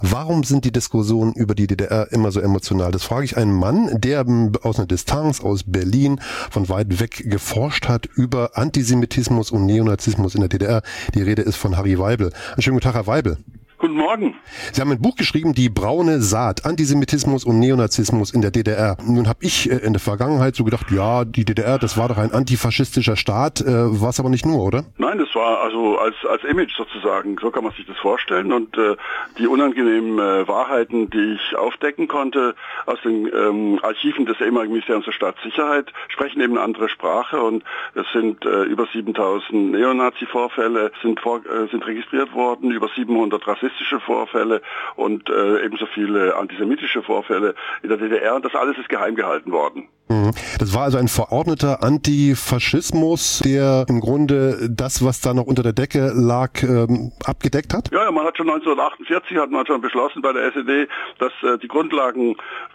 Warum sind die Diskussionen über die DDR immer so emotional? Das frage ich einen Mann, der aus einer Distanz aus Berlin von weit weg geforscht hat über Antisemitismus und Neonazismus in der DDR. Die Rede ist von Harry Weibel. Einen schönen guten Tag, Herr Weibel. Guten Morgen. Sie haben ein Buch geschrieben, Die braune Saat, Antisemitismus und Neonazismus in der DDR. Nun habe ich in der Vergangenheit so gedacht, ja, die DDR, das war doch ein antifaschistischer Staat, war es aber nicht nur, oder? Nein, das war also als Image sozusagen, so kann man sich das vorstellen. Und die unangenehmen Wahrheiten, die ich aufdecken konnte aus den Archiven des ehemaligen Ministeriums für Staatssicherheit, sprechen eben eine andere Sprache. Und es sind über 7000 Neonazi-Vorfälle sind registriert worden, über 700 rassistische Vorfälle und ebenso viele antisemitische Vorfälle in der DDR. Und das alles ist geheim gehalten worden. Das war also ein verordneter Antifaschismus, der im Grunde das, was da noch unter der Decke lag, abgedeckt hat? Ja, man hat schon 1948 beschlossen bei der SED, dass die Grundlagen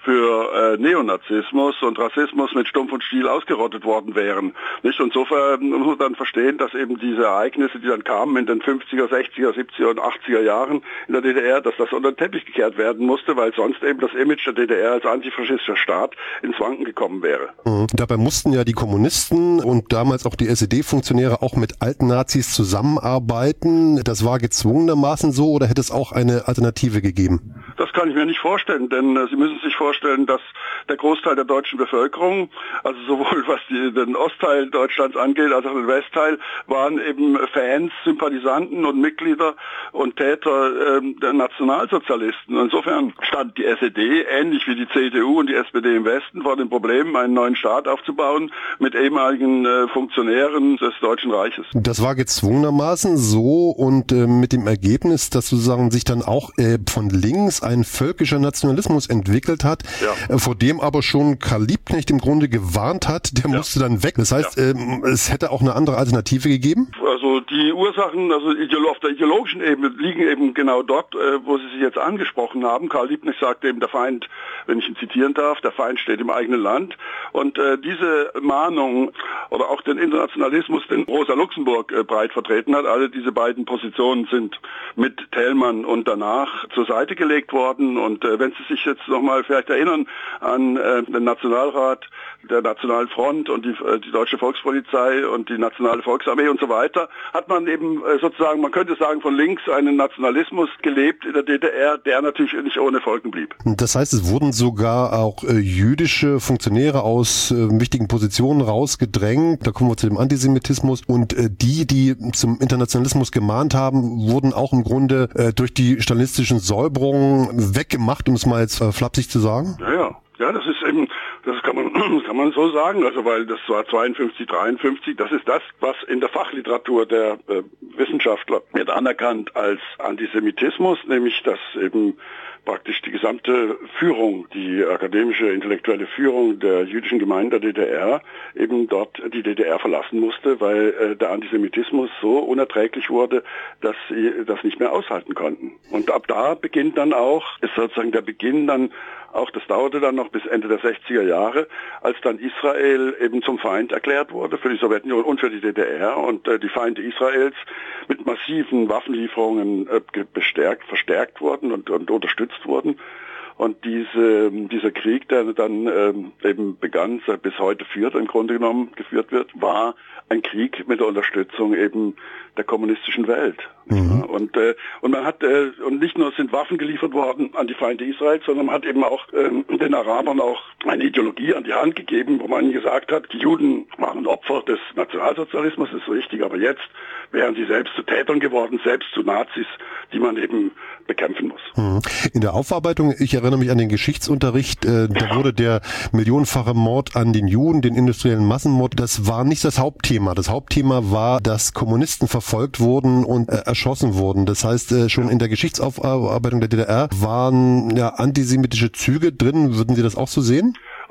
für Neonazismus und Rassismus mit Stumpf und Stiel ausgerottet worden wären. Nicht? Und insofern muss man dann verstehen, dass eben diese Ereignisse, die dann kamen in den 50er, 60er, 70er und 80er Jahren in der DDR, dass das unter den Teppich gekehrt werden musste, weil sonst eben das Image der DDR als antifaschistischer Staat ins Wanken gekommen wäre. Dabei mussten ja die Kommunisten und damals auch die SED-Funktionäre auch mit alten Nazis zusammenarbeiten. Das war gezwungenermaßen so, oder hätte es auch eine Alternative gegeben? Das kann ich mir nicht vorstellen, denn Sie müssen sich vorstellen, dass der Großteil der deutschen Bevölkerung, also sowohl was den Ostteil Deutschlands angeht, als auch den Westteil, waren eben Fans, Sympathisanten und Mitglieder und Täter der Nationalsozialisten. Insofern stand die SED, ähnlich wie die CDU und die SPD im Westen, vor dem Problem, einen neuen Staat aufzubauen mit ehemaligen Funktionären des Deutschen Reiches. Das war gezwungenermaßen so und mit dem Ergebnis, dass sozusagen sich dann auch von links ein völkischer Nationalismus entwickelt hat, vor dem aber schon Karl Liebknecht im Grunde gewarnt hat, der musste dann weg. Das heißt, es hätte auch eine andere Alternative gegeben? Also die Ursachen, also auf der ideologischen Ebene liegen eben genau dort, wo Sie sich jetzt angesprochen haben. Karl Liebknecht sagt eben, der Feind, wenn ich ihn zitieren darf, der Feind steht im eigenen Land. Und diese Mahnung oder auch den Internationalismus, den Rosa Luxemburg breit vertreten hat, alle diese beiden Positionen sind mit Thälmann und danach zur Seite gelegt worden. Und wenn Sie sich jetzt nochmal vielleicht erinnern an den Nationalrat der Nationalen Front und die Deutsche Volkspolizei und die Nationale Volksarmee und so weiter, hat man eben sozusagen, man könnte sagen, von links einen Nationalismus gelebt in der DDR, der natürlich nicht ohne Folgen blieb. Das heißt, es wurden sogar auch jüdische Funktionäre aus wichtigen Positionen rausgedrängt. Da kommen wir zu dem Antisemitismus. Und die zum Internationalismus gemahnt haben, wurden auch im Grunde durch die stalinistischen Säuberungen weggemacht, um es mal jetzt flapsig zu sagen? Ja, das ist eben, das kann man so sagen, also weil das war 52, 53, das ist das, was in der Fachliteratur der Wissenschaftler wird anerkannt als Antisemitismus, nämlich dass eben praktisch die gesamte Führung, die akademische, intellektuelle Führung der jüdischen Gemeinde der DDR eben dort die DDR verlassen musste, weil der Antisemitismus so unerträglich wurde, dass sie das nicht mehr aushalten konnten. Und ab da beginnt dann auch, ist sozusagen der Beginn dann auch, das dauerte dann noch bis Ende der 60er Jahre, als dann Israel eben zum Feind erklärt wurde für die Sowjetunion und für die DDR und die Feinde Israels mit massiven Waffenlieferungen verstärkt wurden und unterstützt wurden. Und dieser Krieg, der dann eben begann, bis heute im Grunde genommen geführt wird, war ein Krieg mit der Unterstützung eben der kommunistischen Welt. Mhm. Und man hat und nicht nur sind Waffen geliefert worden an die Feinde Israels, sondern man hat eben auch den Arabern auch eine Ideologie an die Hand gegeben, wo man gesagt hat, die Juden waren Opfer des Nationalsozialismus, das ist richtig, aber jetzt wären sie selbst zu Tätern geworden, selbst zu Nazis, die man eben bekämpfen muss. Mhm. In der Aufarbeitung, ich erinnere mich an den Geschichtsunterricht, da wurde der millionenfache Mord an den Juden, den industriellen Massenmord, das war nicht das Hauptthema. Das Hauptthema war, dass Kommunisten verfolgt wurden und erschossen wurden. Das heißt, schon in der Geschichtsaufarbeitung der DDR waren ja antisemitische Züge drin. Würden Sie das auch so sehen? Auf jeden Fall.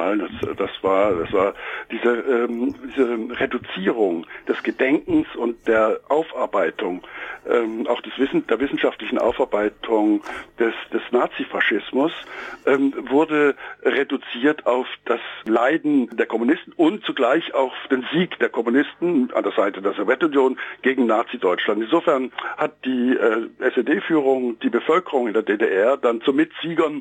Mal. Das war diese Reduzierung des Gedenkens und der Aufarbeitung, auch der wissenschaftlichen Aufarbeitung des Nazifaschismus, wurde reduziert auf das Leiden der Kommunisten und zugleich auf den Sieg der Kommunisten an der Seite der Sowjetunion gegen Nazi-Deutschland. Insofern hat die SED-Führung die Bevölkerung in der DDR dann zu Mitsiegern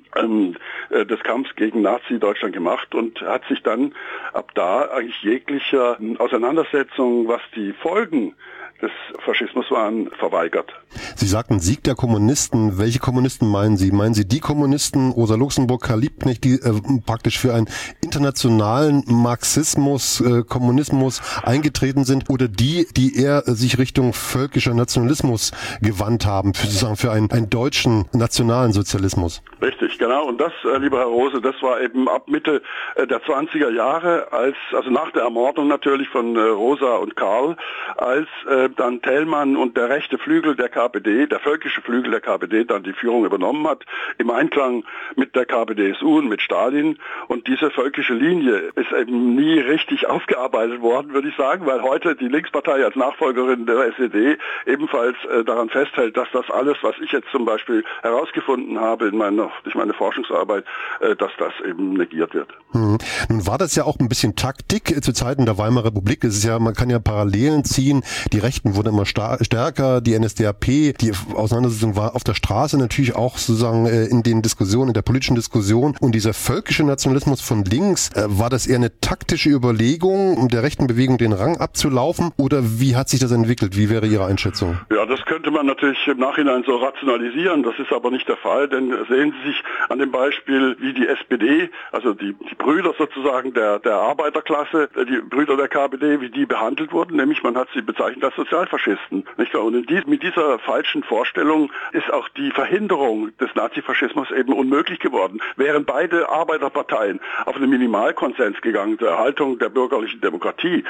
des Kampfs gegen Nazi-Deutschland gemacht und hat sich dann ab da eigentlich jeglicher Auseinandersetzung, was die Folgen des Faschismus waren, verweigert. Sie sagten Sieg der Kommunisten. Welche Kommunisten meinen Sie? Meinen Sie die Kommunisten, Rosa Luxemburg, Karl Liebknecht, die praktisch für einen internationalen Marxismus, Kommunismus eingetreten sind, oder die eher sich Richtung völkischer Nationalismus gewandt haben, für einen deutschen nationalen Sozialismus? Richtig, genau. Und das, lieber Herr Rose, das war eben ab Mitte der 20er Jahre, also nach der Ermordung natürlich von Rosa und Karl, als dann Thälmann und der rechte Flügel der KPD, der völkische Flügel der KPD, dann die Führung übernommen hat, im Einklang mit der KPDSU und mit Stalin. Und diese völkische Linie ist eben nie richtig aufgearbeitet worden, würde ich sagen, weil heute die Linkspartei als Nachfolgerin der SED ebenfalls daran festhält, dass das alles, was ich jetzt zum Beispiel herausgefunden habe durch meine Forschungsarbeit, dass das eben negiert wird. Nun war das ja auch ein bisschen Taktik zu Zeiten der Weimarer Republik. Es ist ja, man kann ja Parallelen ziehen. Die Rechten wurden immer stärker, die NSDAP, die Auseinandersetzung war auf der Straße natürlich auch sozusagen in den Diskussionen, in der politischen Diskussion. Und dieser völkische Nationalismus von links, war das eher eine taktische Überlegung, um der rechten Bewegung den Rang abzulaufen? Oder wie hat sich das entwickelt? Wie wäre Ihre Einschätzung? Ja, das könnte man natürlich im Nachhinein so rationalisieren. Das ist aber nicht der Fall, denn sehen Sie sich an dem Beispiel, wie die SPD, also die Brüder sozusagen der Arbeiterklasse, die Brüder der KPD, wie die behandelt wurden, nämlich man hat sie bezeichnet als Sozialfaschisten. Nicht wahr? Und mit dieser falschen Vorstellung ist auch die Verhinderung des Nazifaschismus eben unmöglich geworden. Wären beide Arbeiterparteien auf einen Minimalkonsens gegangen zur Erhaltung der bürgerlichen Demokratie,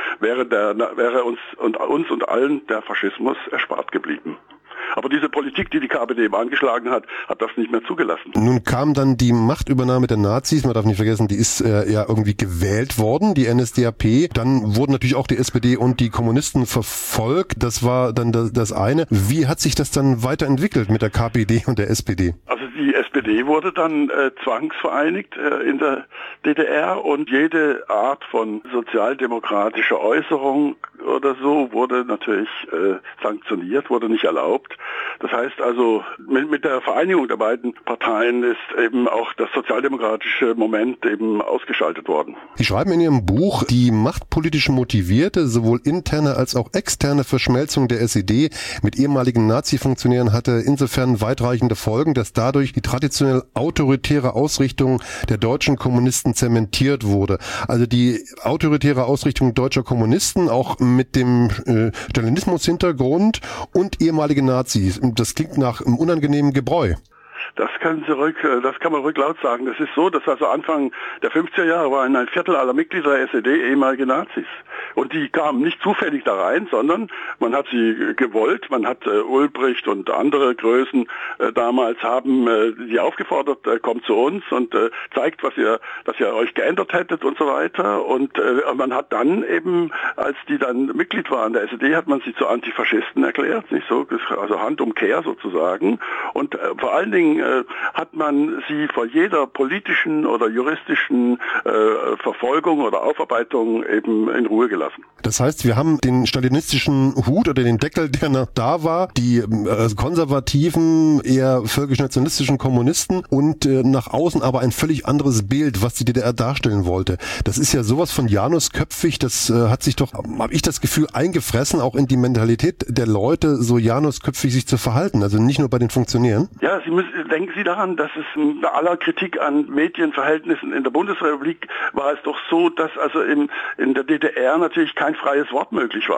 wäre uns und allen der Faschismus erspart geblieben. Aber diese Politik, die KPD eben angeschlagen hat, hat das nicht mehr zugelassen. Nun kam dann die Machtübernahme der Nazis, man darf nicht vergessen, die ist ja irgendwie gewählt worden, die NSDAP. Dann wurden natürlich auch die SPD und die Kommunisten verfolgt. Das war dann das eine. Wie hat sich das dann weiterentwickelt mit der KPD und der SPD? Also die SPD wurde dann zwangsvereinigt in der DDR und jede Art von sozialdemokratischer Äußerung oder so wurde natürlich sanktioniert, wurde nicht erlaubt. Das heißt also, mit der Vereinigung der beiden Parteien ist eben auch das sozialdemokratische Moment eben ausgeschaltet worden. Sie schreiben in Ihrem Buch, die machtpolitisch motivierte, sowohl interne als auch externe Verschmelzung der SED mit ehemaligen Nazi-Funktionären hatte insofern weitreichende Folgen, dass dadurch die traditionell autoritäre Ausrichtung der deutschen Kommunisten zementiert wurde. Also die autoritäre Ausrichtung deutscher Kommunisten, auch mit dem Stalinismus-Hintergrund und ehemalige Nazis. Das klingt nach einem unangenehmen Gebräu. Das kann man rücklaut sagen. Das ist so, dass also Anfang der 50er Jahre waren ein Viertel aller Mitglieder der SED ehemalige Nazis. Und die kamen nicht zufällig da rein, sondern man hat sie gewollt. Man hat Ulbricht und andere Größen damals haben die aufgefordert, kommt zu uns und zeigt, dass ihr euch geändert hättet und so weiter. Und man hat dann eben, als die dann Mitglied waren der SED, hat man sie zu Antifaschisten erklärt, nicht so, also Handumkehr sozusagen. Und vor allen Dingen hat man sie vor jeder politischen oder juristischen Verfolgung oder Aufarbeitung eben in Ruhe gelassen. Das heißt, wir haben den stalinistischen Hut oder den Deckel, der noch da war, die konservativen, eher völkisch-nationalistischen Kommunisten und nach außen aber ein völlig anderes Bild, was die DDR darstellen wollte. Das ist ja sowas von janusköpfig, das hat sich doch, habe ich das Gefühl, eingefressen, auch in die Mentalität der Leute, so janusköpfig sich zu verhalten, also nicht nur bei den Funktionären. Ja, denken Sie daran, dass es bei aller Kritik an Medienverhältnissen in der Bundesrepublik war es doch so, dass also in der DDR natürlich kein freies Wort möglich war.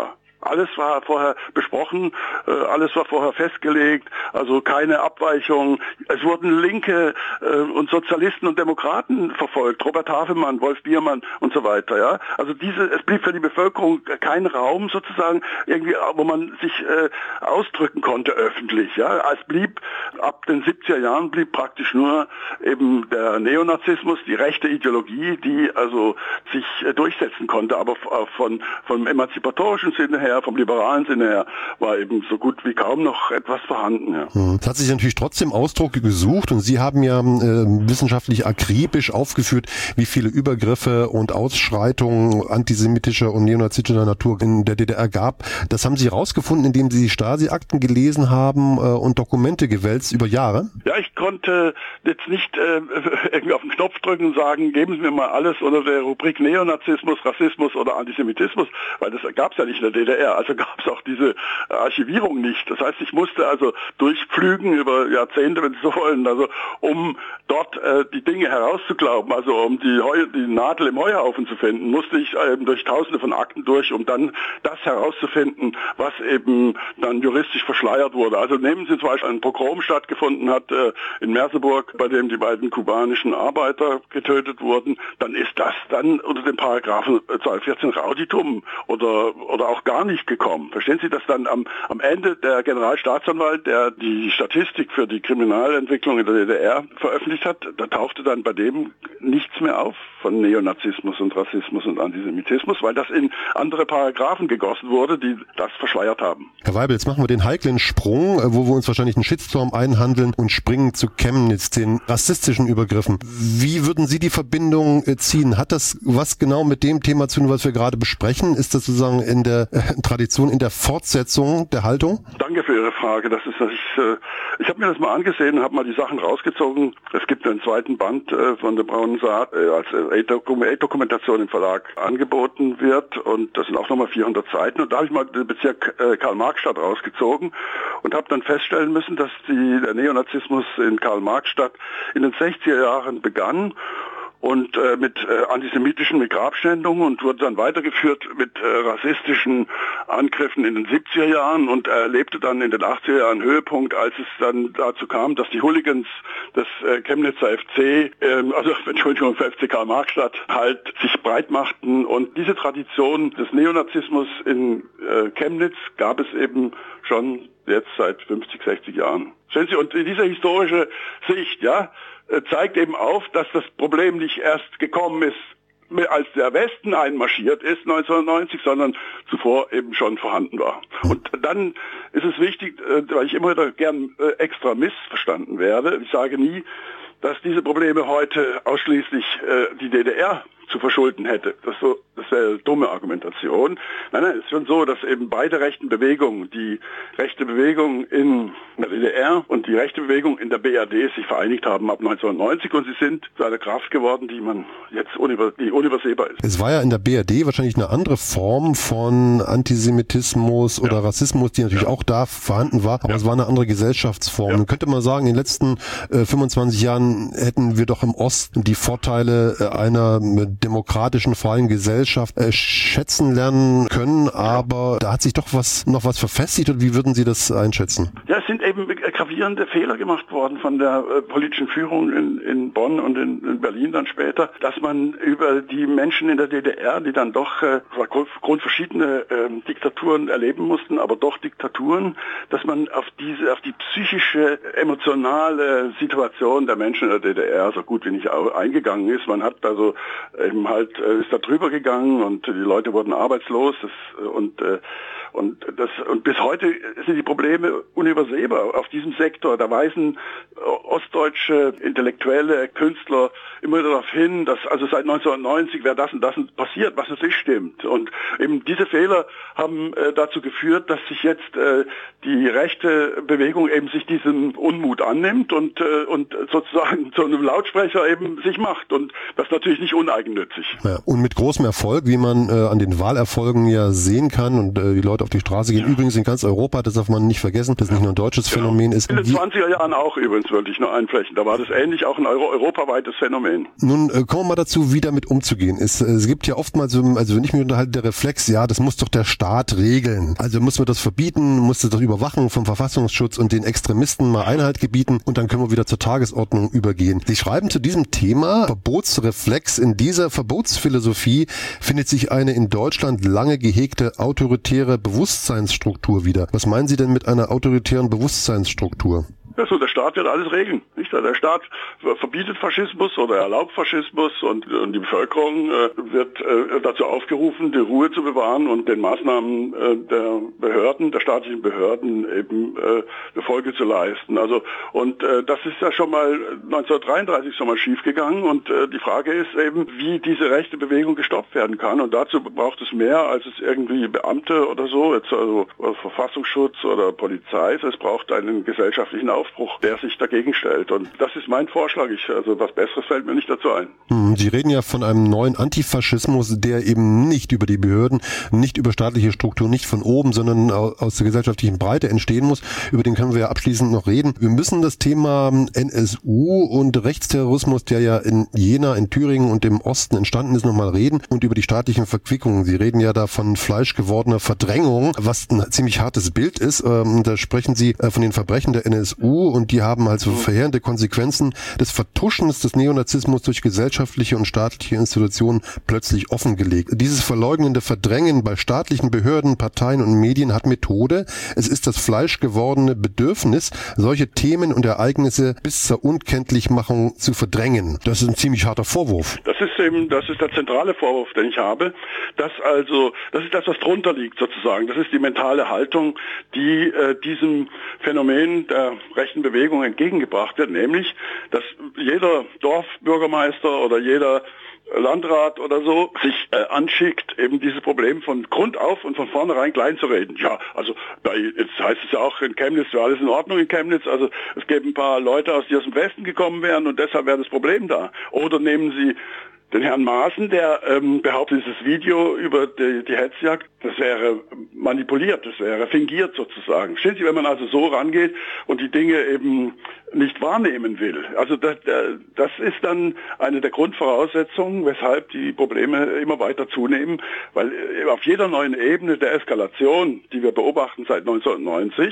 Alles war vorher besprochen, alles war vorher festgelegt, also keine Abweichung. Es wurden Linke und Sozialisten und Demokraten verfolgt, Robert Havemann, Wolf Biermann und so weiter. Ja, also es blieb für die Bevölkerung kein Raum sozusagen, irgendwie, wo man sich ausdrücken konnte öffentlich. Ja, es blieb ab den 70er Jahren praktisch nur eben der Neonazismus, die rechte Ideologie, die also sich durchsetzen konnte, aber vom emanzipatorischen Sinne her, vom liberalen Sinne her, war eben so gut wie kaum noch etwas vorhanden. Ja. Es hat sich natürlich trotzdem Ausdruck gesucht und Sie haben ja wissenschaftlich akribisch aufgeführt, wie viele Übergriffe und Ausschreitungen antisemitischer und neonazistischer Natur in der DDR gab. Das haben Sie herausgefunden, indem Sie Stasi-Akten gelesen haben und Dokumente gewälzt über Jahre? Ja, ich konnte jetzt nicht irgendwie auf den Knopf drücken und sagen, geben Sie mir mal alles unter der Rubrik Neonazismus, Rassismus oder Antisemitismus, weil das gab es ja nicht in der DDR. Also gab es auch diese Archivierung nicht. Das heißt, ich musste also durchpflügen über Jahrzehnte, wenn Sie so wollen, also um dort die Dinge herauszuglauben, also um die Nadel im Heuhaufen zu finden, musste ich eben durch tausende von Akten durch, um dann das herauszufinden, was eben dann juristisch verschleiert wurde. Also nehmen Sie zum Beispiel ein Pogrom stattgefunden hat in Merseburg, bei dem die beiden kubanischen Arbeiter getötet wurden, dann ist das dann unter dem Paragraphen 214 Rauditum oder auch gar nicht gekommen. Verstehen Sie, dass dann am Ende der Generalstaatsanwalt, der die Statistik für die Kriminalentwicklung in der DDR veröffentlicht hat, da tauchte dann bei dem nichts mehr auf von Neonazismus und Rassismus und Antisemitismus, weil das in andere Paragraphen gegossen wurde, die das verschleiert haben. Herr Weibel, jetzt machen wir den heiklen Sprung, wo wir uns wahrscheinlich einen Shitstorm einhandeln und springen zu Chemnitz, den rassistischen Übergriffen. Wie würden Sie die Verbindung ziehen? Hat das was genau mit dem Thema zu tun, was wir gerade besprechen? Ist das sozusagen in der Tradition, in der Fortsetzung der Haltung? Danke für Ihre Frage. Ich habe mir das mal angesehen und habe mal die Sachen rausgezogen. Es gibt einen zweiten Band von der Braunen Saat, als Dokumentation im Verlag angeboten wird, und das sind auch nochmal 400 Seiten, und da habe ich mal den Bezirk Karl-Marx-Stadt rausgezogen und habe dann feststellen müssen, dass der Neonazismus in Karl-Marx-Stadt in den 60er Jahren begann und mit antisemitischen Grabschändungen und wurde dann weitergeführt mit rassistischen Angriffen in den 70er Jahren und erlebte dann in den 80er Jahren Höhepunkt, als es dann dazu kam, dass die Hooligans des Chemnitzer FC, FC Karl-Marx-Stadt halt sich breit machten, und diese Tradition des Neonazismus in Chemnitz gab es eben schon jetzt seit 50, 60 Jahren. Sehen Sie, und diese historische Sicht, zeigt eben auf, dass das Problem nicht erst gekommen ist, als der Westen einmarschiert ist 1990, sondern zuvor eben schon vorhanden war. Und dann ist es wichtig, weil ich immer wieder gern extra missverstanden werde, ich sage nie, dass diese Probleme heute ausschließlich die DDR zu verschulden hätte. Das wäre eine dumme Argumentation. Nein, es ist schon so, dass eben beide rechten Bewegungen, die rechte Bewegung in der DDR und die rechte Bewegung in der BRD, sich vereinigt haben ab 1990, und sie sind zu einer Kraft geworden, die unübersehbar ist. Es war ja in der BRD wahrscheinlich eine andere Form von Antisemitismus oder Rassismus, die natürlich auch da vorhanden war, aber es war eine andere Gesellschaftsform. Nun könnte man sagen, in den letzten 25 Jahren hätten wir doch im Osten die Vorteile einer demokratischen, freien Gesellschaft schätzen lernen können, aber da hat sich doch noch was verfestigt, und wie würden Sie das einschätzen? Ja, es sind eben gravierende Fehler gemacht worden von der politischen Führung in Bonn und in Berlin dann später, dass man über die Menschen in der DDR, die dann doch aufgrund verschiedene Diktaturen erleben mussten, aber doch Diktaturen, dass man auf die psychische, emotionale Situation der Menschen in der DDR so gut wie nicht eingegangen ist. Man hat also eben halt ist da drüber gegangen und die Leute wurden arbeitslos und bis heute sind die Probleme unübersehbar auf diesem Sektor. Da weisen ostdeutsche Intellektuelle, Künstler immer darauf hin, dass also seit 1990 wäre das und das passiert, was natürlich stimmt. Und eben diese Fehler haben dazu geführt, dass sich jetzt die rechte Bewegung eben sich diesem Unmut annimmt und sozusagen zu einem Lautsprecher eben sich macht. Und das natürlich nicht uneigennützig. Ja, und mit großem Erfolg, wie man an den Wahlerfolgen ja sehen kann, und die Leute auf die Straße gehen. Übrigens in ganz Europa, das darf man nicht vergessen, das nicht nur ein deutsches Phänomen ist. In den 20er Jahren auch übrigens, wollte ich nur einflechten. Da war das ähnlich auch ein europaweites Phänomen. Nun kommen wir mal dazu, wie damit umzugehen ist. Es gibt ja oftmals, also wenn ich mich unterhalte, der Reflex, ja, das muss doch der Staat regeln. Also muss man das verbieten, muss das doch überwachen vom Verfassungsschutz und den Extremisten mal Einhalt gebieten und dann können wir wieder zur Tagesordnung übergehen. Sie schreiben zu diesem Thema, Verbotsreflex. In dieser Verbotsphilosophie findet sich eine in Deutschland lange gehegte autoritäre Bewusstseinsstruktur wieder. Was meinen Sie denn mit einer autoritären Bewusstseinsstruktur? Also der Staat wird alles regeln. Nicht? Der Staat verbietet Faschismus oder erlaubt Faschismus und die Bevölkerung wird dazu aufgerufen, die Ruhe zu bewahren und den Maßnahmen der staatlichen Behörden eben Folge zu leisten. Also und das ist ja schon mal 1933 schon mal schiefgegangen und die Frage ist eben, wie diese rechte Bewegung gestoppt werden kann und dazu braucht es mehr als es irgendwie Beamte oder so, jetzt also Verfassungsschutz oder Polizei. Es braucht einen gesellschaftlichen Aufbruch, der sich dagegen stellt. Und das ist mein Vorschlag. Also was Besseres fällt mir nicht dazu ein. Sie reden ja von einem neuen Antifaschismus, der eben nicht über die Behörden, nicht über staatliche Strukturen, nicht von oben, sondern aus der gesellschaftlichen Breite entstehen muss. Über den können wir ja abschließend noch reden. Wir müssen das Thema NSU und Rechtsterrorismus, der ja in Jena, in Thüringen und im Osten entstanden ist, nochmal reden und über die staatlichen Verquickungen. Sie reden ja da von fleischgewordener Verdrängung, was ein ziemlich hartes Bild ist. Da sprechen Sie von den Verbrechen der NSU und die haben also verheerende Konsequenzen des Vertuschens des Neonazismus durch gesellschaftliche und staatliche Institutionen plötzlich offengelegt. Dieses verleugnende Verdrängen bei staatlichen Behörden, Parteien und Medien hat Methode. Es ist das fleischgewordene Bedürfnis, solche Themen und Ereignisse bis zur Unkenntlichmachung zu verdrängen. Das ist ein ziemlich harter Vorwurf. Das ist der zentrale Vorwurf, den ich habe. Das ist das, was drunter liegt sozusagen. Das ist die mentale Haltung, die diesem Phänomen der rechten Bewegung entgegengebracht wird, nämlich, dass jeder Dorfbürgermeister oder jeder Landrat oder so sich anschickt, eben dieses Problem von Grund auf und von vornherein klein zu reden. Ja, also jetzt heißt es ja auch in Chemnitz, wäre alles in Ordnung in Chemnitz, also es gäbe ein paar Leute, die aus dem Westen gekommen wären und deshalb wäre das Problem da. Oder nehmen Sie den Herrn Maaßen, der behauptet, dieses Video über die Hetzjagd, das wäre manipuliert, das wäre fingiert sozusagen. Verstehen Sie, wenn man also so rangeht und die Dinge eben nicht wahrnehmen will. Also das ist dann eine der Grundvoraussetzungen, weshalb die Probleme immer weiter zunehmen, weil auf jeder neuen Ebene der Eskalation, die wir beobachten seit 1990,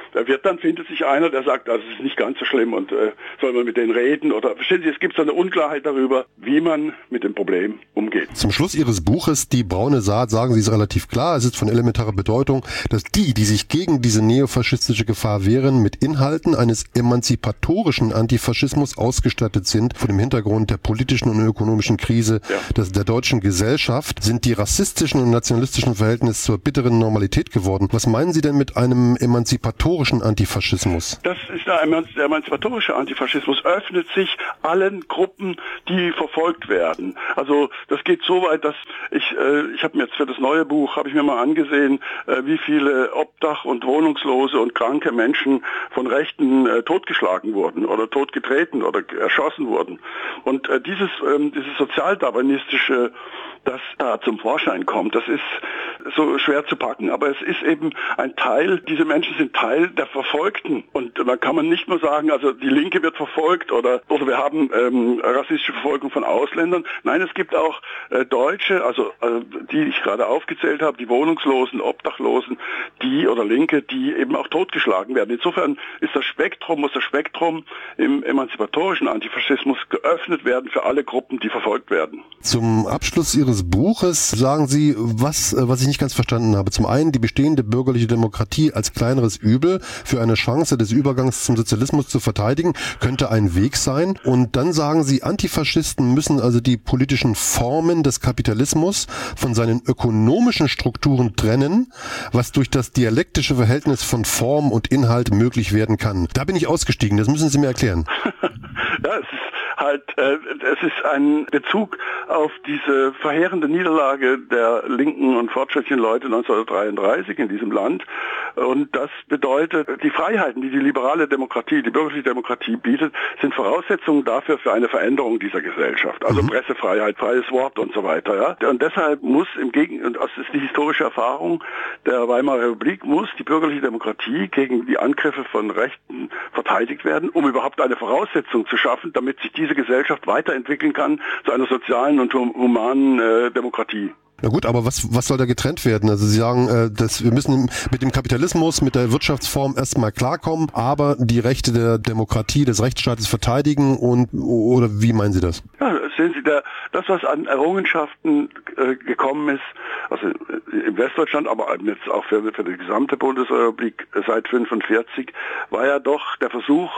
findet sich einer, der sagt, das ist nicht ganz so schlimm und soll man mit denen reden oder verstehen Sie, es gibt so eine Unklarheit darüber, wie man mit dem Problem umgeht. Zum Schluss Ihres Buches, Die braune Saat, sagen Sie es relativ klar, es ist von elementarer Bedeutung, dass die sich gegen diese neofaschistische Gefahr wehren, mit Inhalten eines emanzipatorischen Antifaschismus ausgestattet sind. Vor dem Hintergrund der politischen und ökonomischen Krise der deutschen Gesellschaft sind die rassistischen und nationalistischen Verhältnisse zur bitteren Normalität geworden. Was meinen Sie denn mit einem emanzipatorischen Antifaschismus? Das ist der emanzipatorische Antifaschismus, öffnet sich allen Gruppen, die verfolgt werden. Also das geht so weit, dass ich habe mir jetzt für das neue Buch, habe ich mir mal angesehen, wie viele Obdach- und Wohnungslose und kranke Menschen von Rechten totgeschlagen wurden oder totgetreten oder erschossen wurden. Und dieses sozialdarwinistische, das da zum Vorschein kommt, das ist so schwer zu packen. Aber es ist eben ein Teil, diese Menschen sind Teil der Verfolgten. Und da kann man nicht nur sagen, also die Linke wird verfolgt oder wir haben rassistische Verfolgung von Ausländern. Nein, es gibt auch Deutsche, also die ich gerade aufgezählt habe, die Wohnungslosen, Obdachlosen, die oder Linke, die eben auch totgeschlagen werden. Insofern muss das Spektrum im emanzipatorischen Antifaschismus geöffnet werden für alle Gruppen, die verfolgt werden. Zum Abschluss Ihres Buches sagen Sie, was ich nicht ganz verstanden habe. Zum einen die bestehende bürgerliche Demokratie als kleineres Übel für eine Chance des Übergangs zum Sozialismus zu verteidigen, könnte ein Weg sein. Und dann sagen Sie, Antifaschisten müssen also die politischen Formen des Kapitalismus von seinen ökonomischen Strukturen trennen, was durch das dialektische Verhältnis von Form und Inhalt möglich werden kann. Da bin ich ausgestiegen, das müssen Sie mir erklären. Ja, es ist ein Bezug auf diese verheerende Niederlage der linken und fortschrittlichen Leute 1933 in diesem Land. Und das bedeutet, die Freiheiten, die die liberale Demokratie, die bürgerliche Demokratie bietet, sind Voraussetzungen dafür für eine Veränderung dieser Gesellschaft. Also Pressefreiheit, freies Wort und so weiter. Ja? Und deshalb muss und das ist die historische Erfahrung der Weimarer Republik, muss die bürgerliche Demokratie gegen die Angriffe von Rechten verteidigt werden, um überhaupt eine Voraussetzung zu schaffen, damit sich diese Gesellschaft weiterentwickeln kann zu einer sozialen und humanen Demokratie. Na gut, aber was soll da getrennt werden? Also Sie sagen, dass wir müssen mit dem Kapitalismus, mit der Wirtschaftsform erstmal klarkommen, aber die Rechte der Demokratie, des Rechtsstaates verteidigen oder wie meinen Sie das? Ja, sehen Sie, das, was an Errungenschaften gekommen ist, also im Westdeutschland, aber jetzt auch für die gesamte Bundesrepublik seit 1945, war ja doch der Versuch,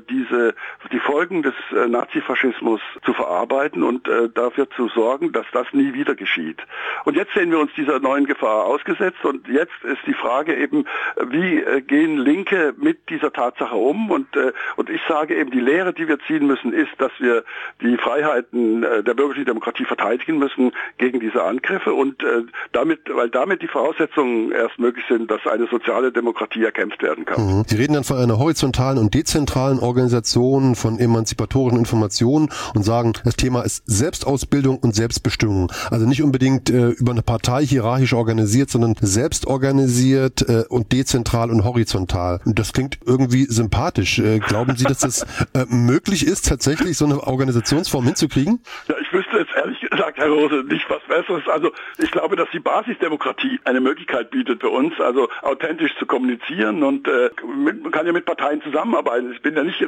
die Folgen des Nazifaschismus zu verarbeiten und dafür zu sorgen, dass das nie wieder geschieht. Und jetzt sehen wir uns dieser neuen Gefahr ausgesetzt und jetzt ist die Frage eben, wie gehen Linke mit dieser Tatsache um? Und ich sage eben, die Lehre, die wir ziehen müssen, ist, dass wir die Freiheiten der bürgerlichen Demokratie verteidigen müssen gegen diese Angriffe und weil damit die Voraussetzungen erst möglich sind, dass eine soziale Demokratie erkämpft werden kann. Sie reden dann von einer horizontalen und dezentralen Organisation, von emanzipatorischen Informationen und sagen, das Thema ist Selbstausbildung und Selbstbestimmung. Also nicht unbedingt über eine Partei hierarchisch organisiert, sondern selbst organisiert und dezentral und horizontal. Und das klingt irgendwie sympathisch. Glauben Sie, dass das möglich ist, tatsächlich so eine Organisationsform hinzukriegen? Ja, ich wüsste jetzt ehrlich gesagt, Herr Rose, nicht was Besseres. Also ich glaube, dass die Basisdemokratie eine Möglichkeit bietet für uns, also authentisch zu kommunizieren und man kann ja mit Parteien zusammenarbeiten. Es geht ja nicht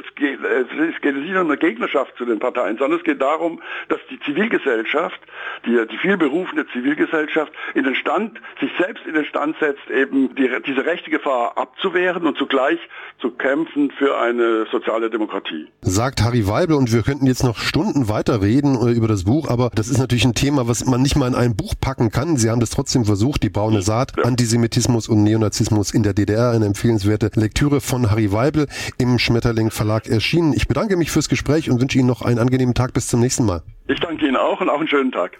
um eine Gegnerschaft zu den Parteien, sondern es geht darum, dass die Zivilgesellschaft, die vielberufene Zivilgesellschaft sich selbst in den Stand setzt, eben diese rechte Gefahr abzuwehren und zugleich zu kämpfen für eine soziale Demokratie. Sagt Harry Weibel, und wir könnten jetzt noch Stunden weiterreden über das Buch, aber das ist natürlich ein Thema, was man nicht mal in ein Buch packen kann. Sie haben das trotzdem versucht, Die braune Saat, ja. Antisemitismus und Neonazismus in der DDR, eine empfehlenswerte Lektüre von Harry Weibel im Schmetterling Verlag erschienen. Ich bedanke mich fürs Gespräch und wünsche Ihnen noch einen angenehmen Tag. Bis zum nächsten Mal. Ich danke Ihnen auch und auch einen schönen Tag.